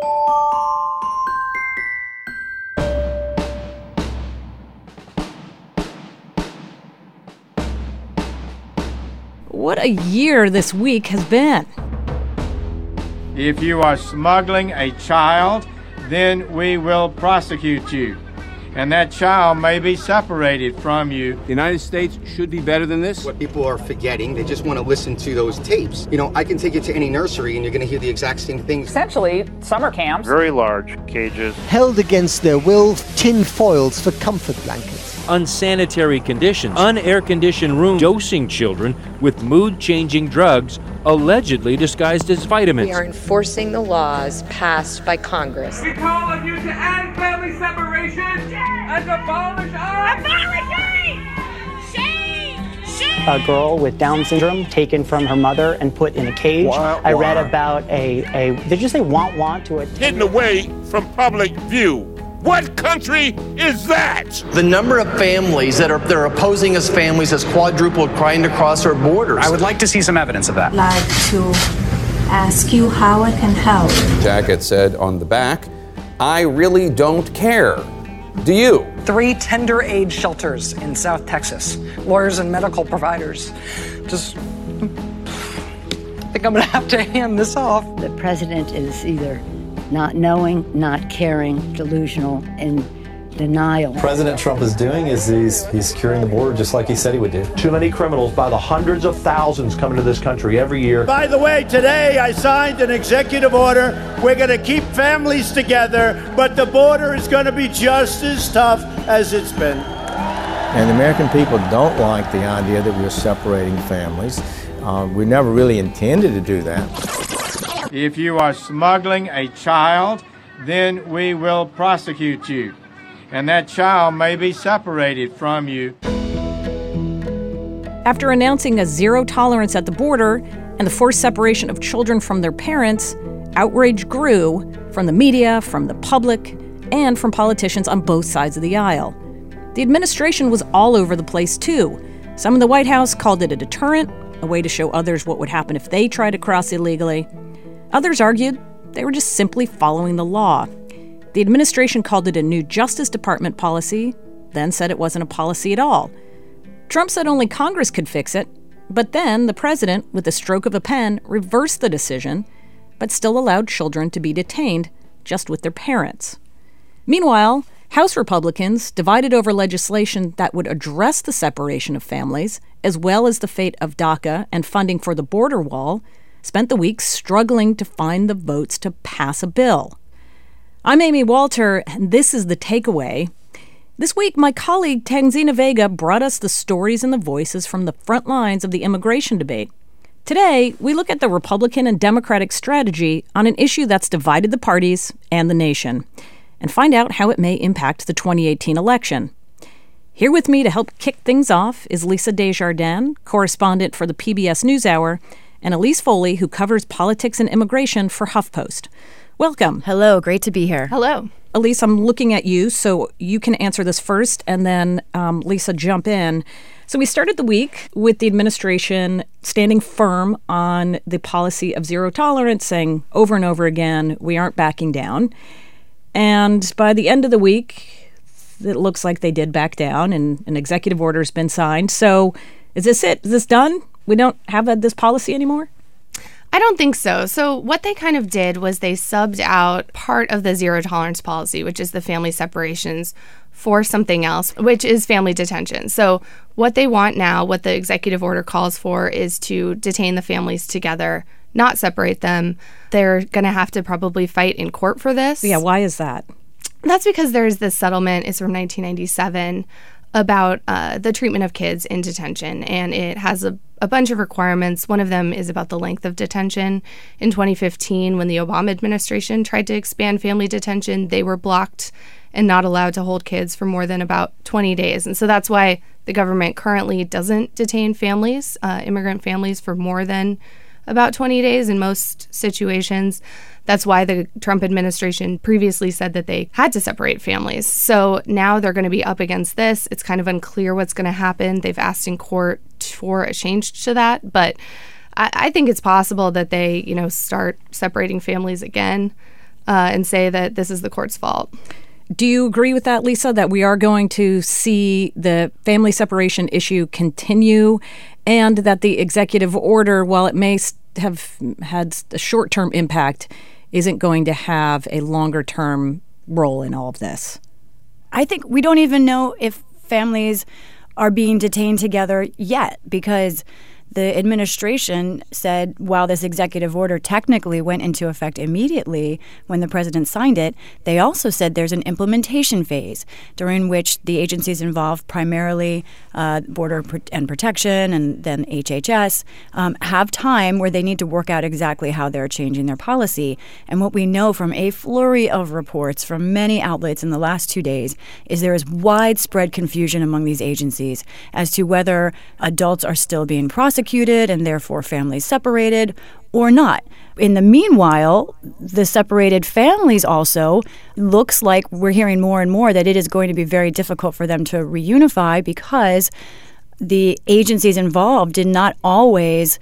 What a year this week has been. If you are smuggling a child, then we will prosecute you. And that child may be separated from you. The United States should be better than this. What people are forgetting, they just want to listen to those tapes. You know, I can take you to any nursery and you're going to hear the exact same things. Essentially, summer camps. Very large cages. Held against their will, tin foils for comfort blankets. Unsanitary conditions, unair-conditioned rooms, dosing children with mood-changing drugs allegedly disguised as vitamins. We are enforcing the laws passed by Congress. We call on you to end family separation and abolish A girl with Down syndrome taken from her mother and put in a cage. I read about did you say want to a hidden away from public view. What country is that? The number of families that are opposing us families has quadrupled trying to cross our borders. I would like to see some evidence of that. I'd like to ask you how I can help. Jacket said on the back, I really don't care. Do you? 3 tender age shelters in South Texas. Lawyers and medical providers. Just think I'm going to have to hand this off. The president is either not knowing, not caring, delusional, and denial. President Trump is doing is he's securing the border just like he said he would do. Too many criminals by the hundreds of thousands coming to this country every year. By the way, today I signed an executive order. We're going to keep families together, but the border is going to be just as tough as it's been. And the American people don't like the idea that we're separating families. We never really intended to do that. If you are smuggling a child, then we will prosecute you. And that child may be separated from you. After announcing a zero tolerance at the border and the forced separation of children from their parents, outrage grew from the media, from the public, and from politicians on both sides of the aisle. The administration was all over the place, too. Some in the White House called it a deterrent, a way to show others what would happen if they tried to cross illegally. Others argued they were just simply following the law. The administration called it a new Justice Department policy, then said it wasn't a policy at all. Trump said only Congress could fix it, but then the president, with the stroke of a pen, reversed the decision, but still allowed children to be detained just with their parents. Meanwhile, House Republicans, divided over legislation that would address the separation of families, as well as the fate of DACA and funding for the border wall, spent the week struggling to find the votes to pass a bill. I'm Amy Walter, and this is The Takeaway. This week, my colleague Tanzina Vega brought us the stories and the voices from the front lines of the immigration debate. Today, we look at the Republican and Democratic strategy on an issue that's divided the parties and the nation, and find out how it may impact the 2018 election. Here with me to help kick things off is Lisa Desjardins, correspondent for the PBS NewsHour, and Elise Foley, who covers politics and immigration for HuffPost. Welcome. Hello, great to be here. Hello. Elise, I'm looking at you, so you can answer this first, and then Lisa, jump in. So we started the week with the administration standing firm on the policy of zero tolerance, saying over and over again, we aren't backing down. And by the end of the week, it looks like they did back down, and an executive order has been signed. So is this it? Is this done? We don't have this policy anymore? I don't think so. So what they kind of did was they subbed out part of the zero tolerance policy, which is the family separations, for something else, which is family detention. So what they want now, what the executive order calls for, is to detain the families together, not separate them. They're going to have to probably fight in court for this. Yeah, why is that? That's because there's this settlement, it's from 1997, about the treatment of kids in detention, and it has a bunch of requirements. One of them is about the length of detention. In 2015, when the Obama administration tried to expand family detention, they were blocked and not allowed to hold kids for more than about 20 days. And so that's why the government currently doesn't detain families, immigrant families, for more than about 20 days in most situations. That's why the Trump administration previously said that they had to separate families. So now they're going to be up against this. It's kind of unclear what's going to happen. They've asked in court for a change to that. But I think it's possible that they, start separating families again. and say that this is the court's fault. Do you agree with that, Lisa, that we are going to see the family separation issue continue and that the executive order, while it may have had a short-term impact, isn't going to have a longer-term role in all of this? I think we don't even know if families are being detained together yet, because the administration said while this executive order technically went into effect immediately when the president signed it, they also said there's an implementation phase during which the agencies involved, primarily Border and Protection and then HHS, have time where they need to work out exactly how they're changing their policy. And what we know from a flurry of reports from many outlets in the last 2 days is there is widespread confusion among these agencies as to whether adults are still being prosecuted and therefore families separated or not. In the meanwhile, the separated families also looks like we're hearing more and more that it is going to be very difficult for them to reunify because the agencies involved did not always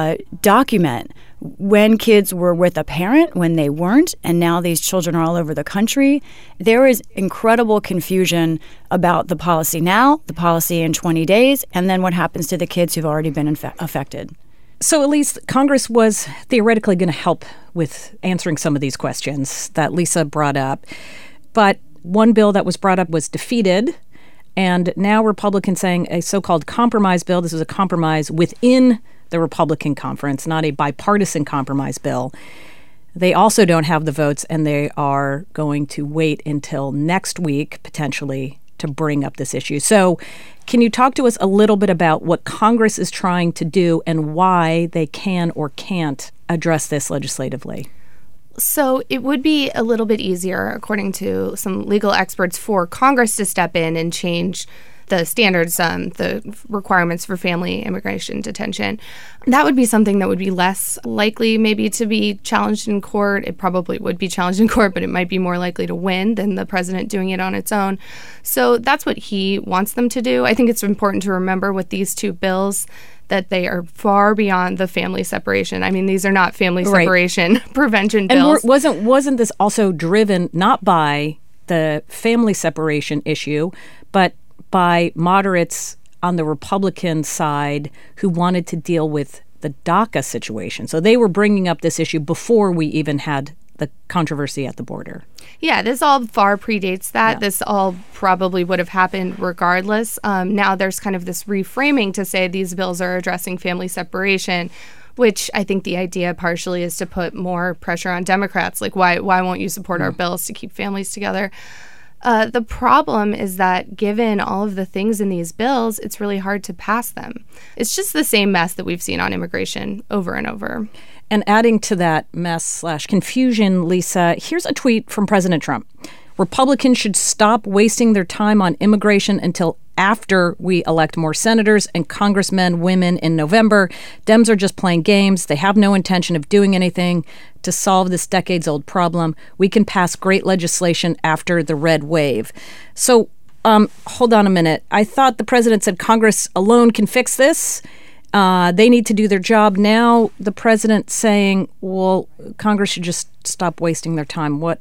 document when kids were with a parent, when they weren't, and now these children are all over the country. There is incredible confusion about the policy now, the policy in 20 days, and then what happens to the kids who've already been affected. So at least Congress was theoretically going to help with answering some of these questions that Lisa brought up. But one bill that was brought up was defeated, and now Republicans saying a so-called compromise bill, this is a compromise within the Republican conference, not a bipartisan compromise bill. They also don't have the votes, and they are going to wait until next week, potentially, to bring up this issue. So can you talk to us a little bit about what Congress is trying to do and why they can or can't address this legislatively? So it would be a little bit easier, according to some legal experts, for Congress to step in and change the standards, the requirements for family immigration detention. That would be something that would be less likely maybe to be challenged in court. It probably would be challenged in court, but it might be more likely to win than the president doing it on its own. So that's what he wants them to do. I think it's important to remember with these two bills that they are far beyond the family separation. I mean, these are not family separation prevention bills. And wasn't this also driven not by the family separation issue, but by moderates on the Republican side who wanted to deal with the DACA situation? So they were bringing up this issue before we even had the controversy at the border. Yeah, this all far predates that. Yeah. This all probably would have happened regardless. Now there's kind of this reframing to say these bills are addressing family separation, which I think the idea partially is to put more pressure on Democrats. Like, why won't you support our bills to keep families together? The problem is that given all of the things in these bills, it's really hard to pass them. It's just the same mess that we've seen on immigration over and over. And adding to that mess/confusion, Lisa, here's a tweet from President Trump. Republicans should stop wasting their time on immigration until after we elect more senators and congressmen, women in November. Dems are just playing games. They have no intention of doing anything to solve this decades-old problem. We can pass great legislation after the red wave. So hold on a minute. I thought the president said Congress alone can fix this. They need to do their job. Now the president saying, well, Congress should just stop wasting their time. What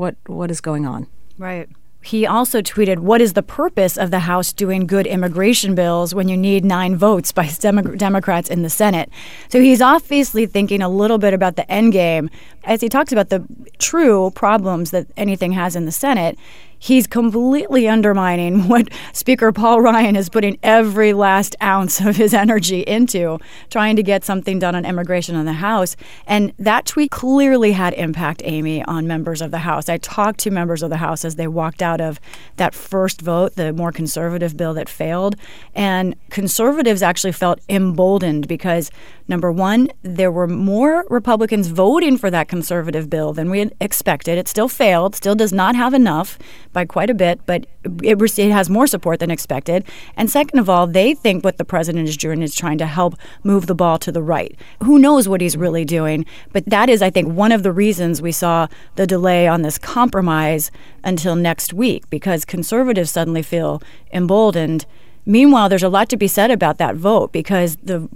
is going on? Right. He also tweeted, what is the purpose of the House doing good immigration bills when you need 9 votes by Democrats in the Senate? So he's obviously thinking a little bit about the end game. As he talks about the true problems that anything has in the Senate, he's completely undermining what Speaker Paul Ryan is putting every last ounce of his energy into, trying to get something done on immigration in the House. And that tweet clearly had impact, Amy, on members of the House. I talked to members of the House as they walked out of that first vote, the more conservative bill that failed. And conservatives actually felt emboldened because, number one, there were more Republicans voting for that conservative bill than we had expected. It still failed, still does not have enough by quite a bit, but it has more support than expected. And second of all, they think what the president is doing is trying to help move the ball to the right. Who knows what he's really doing? But that is, I think, one of the reasons we saw the delay on this compromise until next week, because conservatives suddenly feel emboldened Meanwhile, there's a lot to be said about that vote because the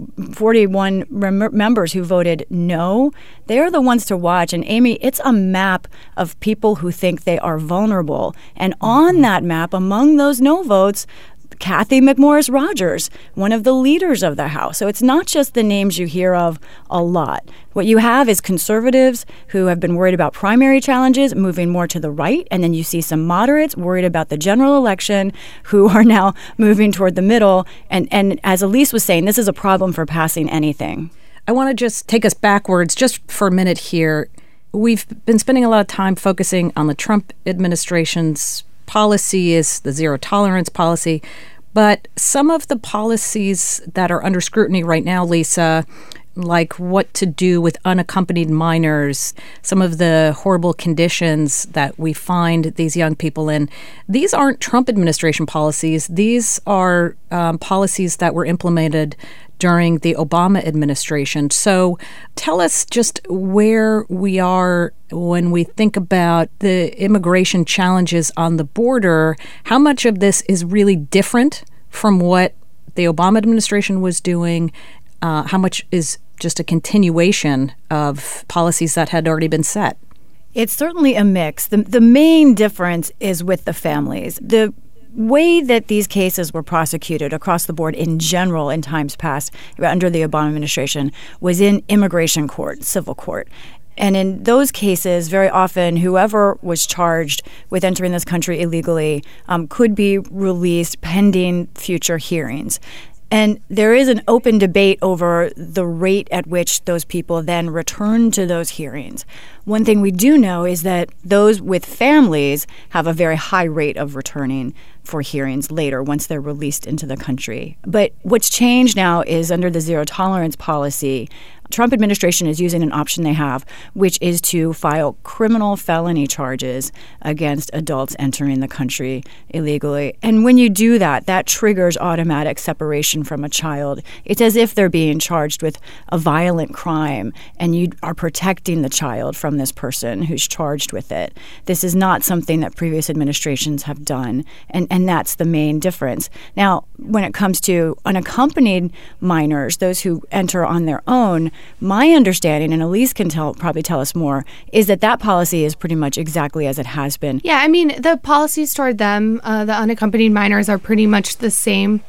41 members who voted no, they're the ones to watch. And Amy, it's a map of people who think they are vulnerable. And on that map, among those no votes, Cathy McMorris Rodgers, one of the leaders of the House. So it's not just the names you hear of a lot. What you have is conservatives who have been worried about primary challenges moving more to the right, and then you see some moderates worried about the general election who are now moving toward the middle. And as Elise was saying, this is a problem for passing anything. I want to just take us backwards just for a minute here. We've been spending a lot of time focusing on the Trump administration's policy, is the zero tolerance policy. But some of the policies that are under scrutiny right now, Lisa, like what to do with unaccompanied minors, some of the horrible conditions that we find these young people in, these aren't Trump administration policies. These are policies that were implemented during the Obama administration. So tell us just where we are when we think about the immigration challenges on the border. How much of this is really different from what the Obama administration was doing? How much is just a continuation of policies that had already been set? It's certainly a mix. The main difference is with the families. The way that these cases were prosecuted across the board in general in times past under the Obama administration was in immigration court, civil court. And in those cases, very often, whoever was charged with entering this country illegally could be released pending future hearings. And there is an open debate over the rate at which those people then return to those hearings. One thing we do know is that those with families have a very high rate of returning for hearings later once they're released into the country. But what's changed now is under the zero tolerance policy, Trump administration is using an option they have, which is to file criminal felony charges against adults entering the country illegally. And when you do that, that triggers automatic separation from a child. It's as if they're being charged with a violent crime, and you are protecting the child from this person who's charged with it. This is not something that previous administrations have done, and that's the main difference. Now, when it comes to unaccompanied minors, those who enter on their own, my understanding, and Elise can probably tell us more, is that policy is pretty much exactly as it has been. Yeah, I mean, the policies toward them, the unaccompanied minors, are pretty much the same.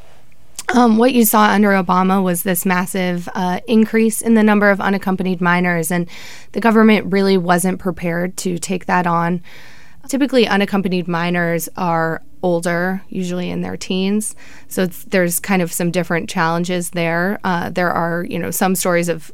What you saw under Obama was this massive increase in the number of unaccompanied minors, and the government really wasn't prepared to take that on. Typically, unaccompanied minors are older, usually in their teens. So there's kind of some different challenges there. There are, some stories of,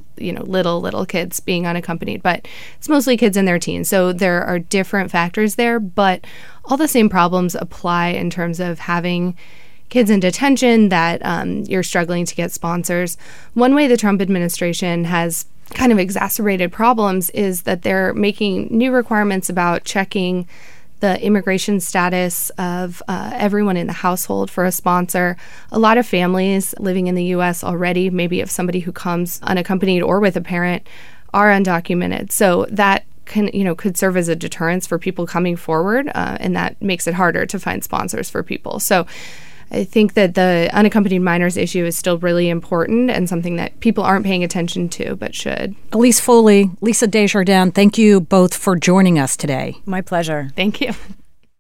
little kids being unaccompanied, but it's mostly kids in their teens. So there are different factors there, but all the same problems apply in terms of having kids in detention, that you're struggling to get sponsors. One way the Trump administration has kind of exacerbated problems is that they're making new requirements about checking the immigration status of everyone in the household for a sponsor. A lot of families living in the U.S. already, maybe of somebody who comes unaccompanied or with a parent, are undocumented. So that could serve as a deterrence for people coming forward, and that makes it harder to find sponsors for people. So I think that the unaccompanied minors issue is still really important and something that people aren't paying attention to but should. Elise Foley, Lisa Desjardins, thank you both for joining us today. My pleasure. Thank you.